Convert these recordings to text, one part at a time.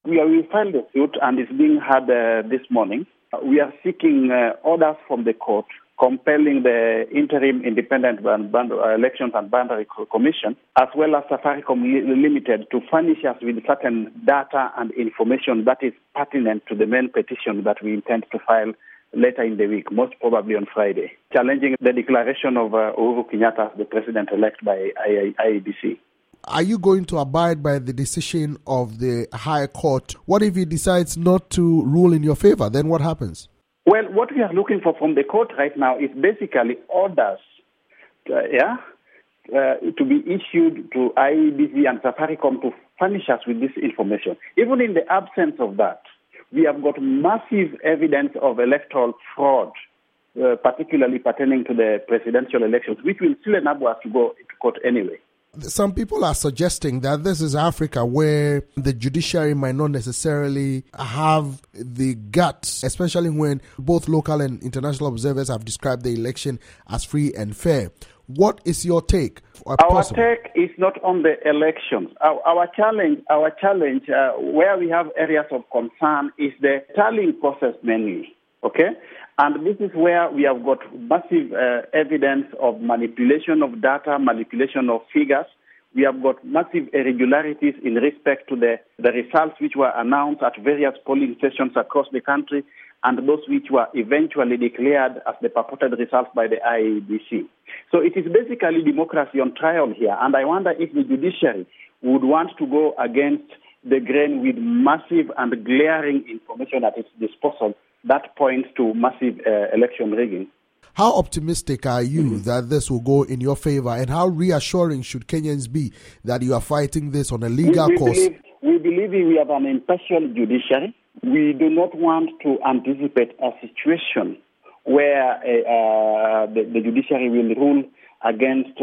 We filed the suit and it's being heard this morning. We are seeking orders from the court compelling the Interim Independent Elections and Boundary Commission, as well as Safaricom Limited, to furnish us with certain data and information that is pertinent to the main petition that we intend to file later in the week, most probably on Friday, challenging the declaration of Uhuru Kenyatta as the president-elect by IEBC. Are you going to abide by the decision of the High Court? What if he decides not to rule in your favor? Then what happens? Well, what we are looking for from the court right now is basically orders to be issued to IEBC and Safaricom to furnish us with this information. Even in the absence of that, we have got massive evidence of electoral fraud, particularly pertaining to the presidential elections, which will still enable us to go to court anyway. Some people are suggesting that this is Africa where the judiciary might not necessarily have the guts, especially when both local and international observers have described the election as free and fair. What is your take? Our take is not on the elections. Our challenge, where we have areas of concern, is the tallying process mainly. Okay? And this is where we have got massive evidence of manipulation of data, manipulation of figures. We have got massive irregularities in respect to the results which were announced at various polling stations across the country and those which were eventually declared as the purported results by the IEBC. So it is basically democracy on trial here. And I wonder if the judiciary would want to go against the grain with massive and glaring information at its disposal that points to massive election rigging. How optimistic are you that this will go in your favor, and how reassuring should Kenyans be that you are fighting this on a legal course? We believe we have an impartial judiciary. We do not want to anticipate a situation where the judiciary will rule against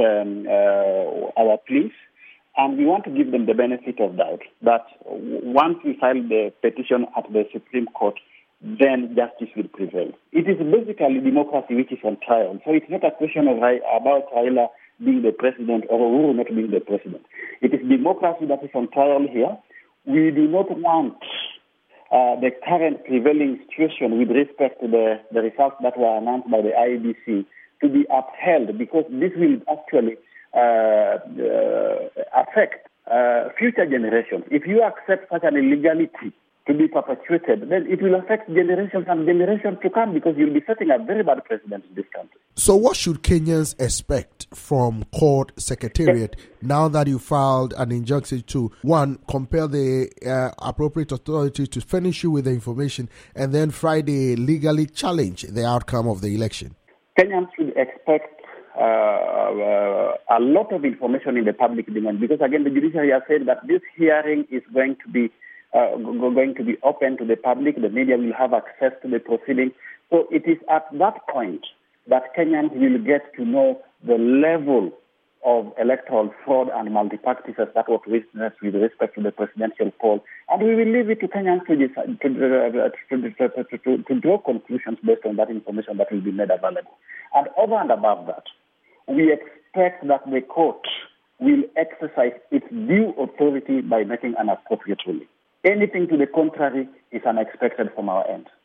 our pleas. And we want to give them the benefit of doubt that once we file the petition at the Supreme Court, then justice will prevail. It is basically democracy which is on trial. So it's not a question of about Raila being the president or Uhuru not being the president. It is democracy that is on trial here. We do not want the current prevailing situation with respect to the results that were announced by the IEBC to be upheld, because this will actually affect future generations. If you accept such an illegality to be perpetuated, then it will affect generations and generations to come, because you'll be setting a very bad precedent in this country. So what should Kenyans expect from court secretariat now that you filed an injunction to, one, compel the appropriate authority to furnish you with the information, and then Friday legally challenge the outcome of the election? Kenyans should expect a lot of information in the public domain, because again the judiciary has said that this hearing is going to be open to the public. The media will have access to the proceedings. So it is at that point that Kenyans will get to know the level of electoral fraud and multi-practices that was witnessed with respect to the presidential poll. And we will leave it to Kenyans to draw conclusions based on that information that will be made available. And over and above that, we expect that the court will exercise its due authority by making an appropriate ruling. Anything to the contrary is unexpected from our end.